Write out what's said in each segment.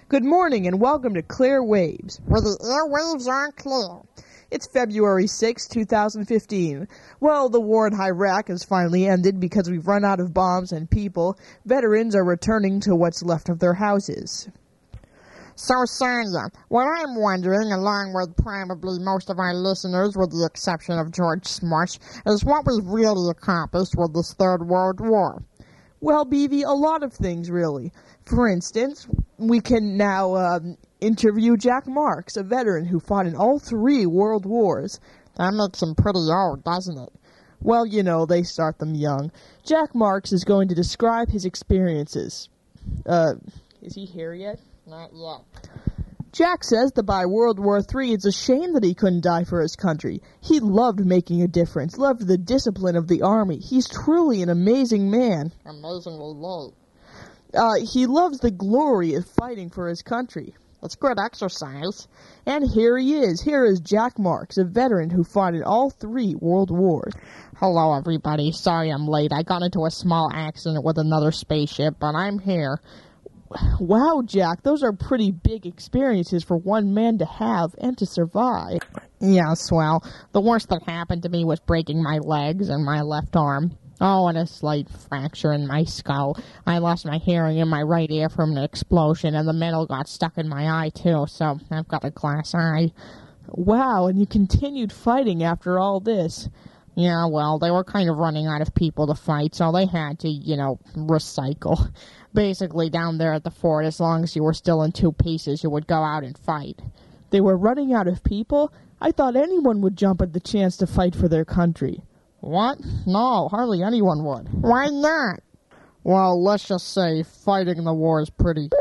Good morning and welcome to Clear Waves, where the airwaves are clear. It's February 6, 2015. Well, the war in Iraq has finally ended because we've run out of bombs and people. Veterans are returning to what's left of their houses. So, Sonia, what I'm wondering, along with probably most of our listeners, with the exception of George Smush, is what we've really accomplished with this Third World War. Well, BV, a lot of things, really. For instance, we can now interview Jack Marks, a veteran who fought in all 3 world wars. That makes him pretty old, doesn't it? Well, you know, they start them young. Jack Marks is going to describe his experiences. Is he here yet? Not yet. Jack says that by World War III, it's a shame that he couldn't die for his country. He loved making a difference, loved the discipline of the Army. He's truly an amazing man. Amazingly late. He loves the glory of fighting for his country. It's good exercise. And here he is. Here is Jack Marks, a veteran who fought in all 3 world wars. Hello, everybody. Sorry I'm late. I got into a small accident with another spaceship, but I'm here. Wow, Jack, those are pretty big experiences for one man to have and to survive. Yes, well, the worst that happened to me was breaking my legs and my left arm. Oh, and a slight fracture in my skull. I lost my hearing in my right ear from an explosion, and the metal got stuck in my eye, too, so I've got a glass eye. Wow, and you continued fighting after all this. Yeah, well, they were kind of running out of people to fight, so they had to, recycle. Basically, down there at the fort, as long as you were still in 2 pieces, you would go out and fight. They were running out of people? I thought anyone would jump at the chance to fight for their country. What? No, hardly anyone would. Why not? Well, let's just say fighting in the war is pretty...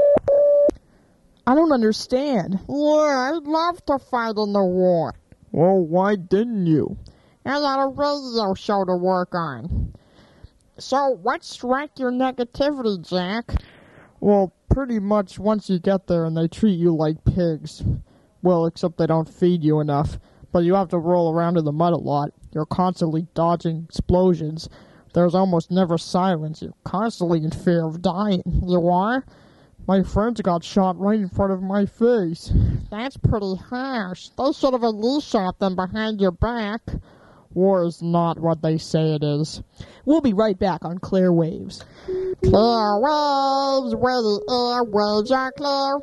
I don't understand. Yeah, I'd love to fight in the war. Well, why didn't you? I got a radio show to work on. So, what struck your negativity, Jack? Well, pretty much once you get there and they treat you like pigs. Well, except they don't feed you enough. But you have to roll around in the mud a lot. You're constantly dodging explosions. There's almost never silence. You're constantly in fear of dying. You are? My friends got shot right in front of my face. That's pretty harsh. They should have at least shot them behind your back. War is not what they say it is. We'll be right back on Clear Waves. Clear Waves, where the airwaves are clear.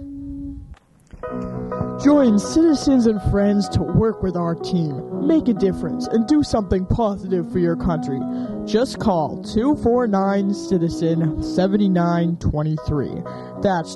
Join citizens and friends to work with our team, make a difference, and do something positive for your country. Just call 249-CITIZEN-7923. That's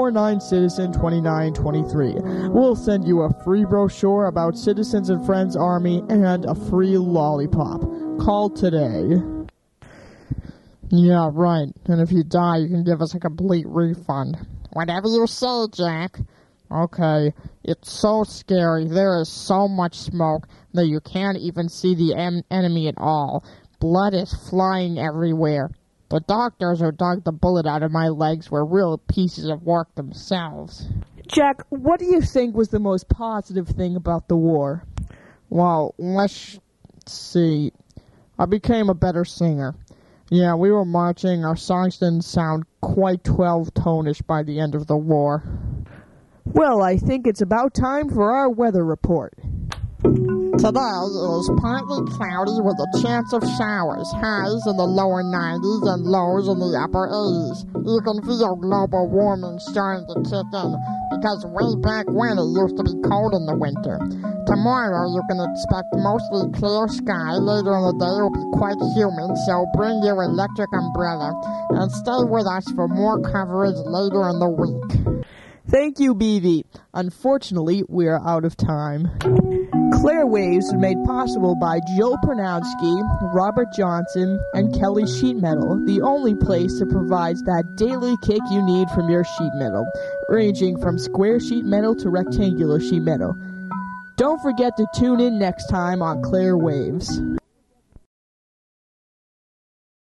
249-CITIZEN-2923. We'll send you a free brochure about Citizens and Friends Army and a free lollipop. Call today. Yeah, right. And if you die, you can give us a complete refund. Whatever you say, Jack. Okay, it's so scary. There is so much smoke that you can't even see the enemy at all. Blood is flying everywhere. The doctors who dug the bullet out of my legs were real pieces of work themselves. Jack, what do you think was the most positive thing about the war? Well, let's see. I became a better singer. Yeah, we were marching. Our songs didn't sound quite 12-tonish by the end of the war. Well, I think it's about time for our weather report. Today is partly cloudy with a chance of showers, highs in the lower 90s and lows in the upper 80s. You can feel global warming starting to kick in, because way back when it used to be cold in the winter. Tomorrow you can expect mostly clear sky. Later in the day it will be quite humid, so bring your electric umbrella and stay with us for more coverage later in the week. Thank you, BV. Unfortunately, we are out of time. Clear Waves was made possible by Joe Pronowski, Robert Johnson, and Kelly Sheet Metal, the only place that provides that daily kick you need from your sheet metal, ranging from square sheet metal to rectangular sheet metal. Don't forget to tune in next time on Clear Waves.